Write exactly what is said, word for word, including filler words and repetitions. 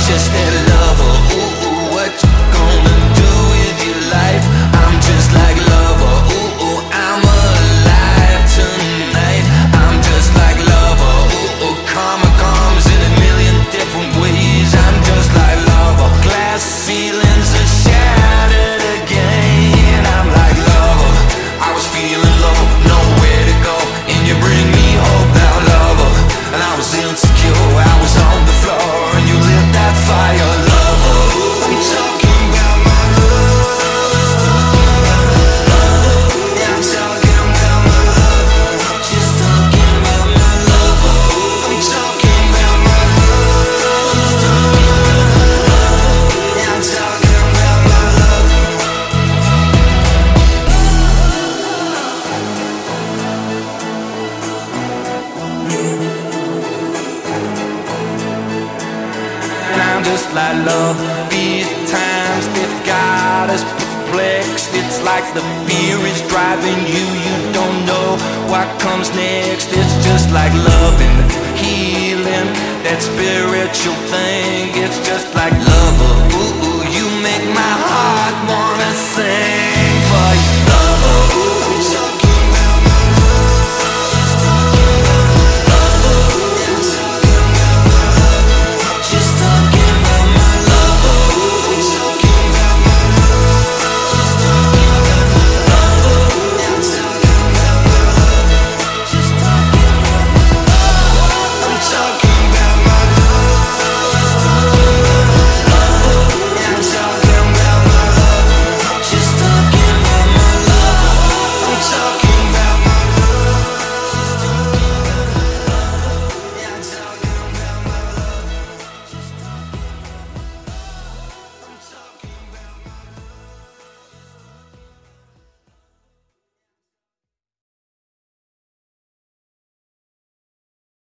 just that lover. Ooh, ooh, what you gonna do with your life? I'm just like lover. Ooh, ooh, I'm alive tonight. I'm just like lover. Ooh, ooh, karma comes in a million different ways. I'm just like lover. Glass ceilings are shattered again. I'm like lover. I was feeling love, nowhere to go, and you bring me hope now, lover. And I was insecure, I was on the floor, and you lit that fire, lover. I'm talking about my love. Yeah, I'm talking about my love. Just talking about my lover. I'm talking about my love. Yeah, I'm talking about my love. And I'm just like love. These times they've got us perplexed. It's like the fear is driving you. You don't know what comes next. It's just like love and healing, that spiritual thing. It's just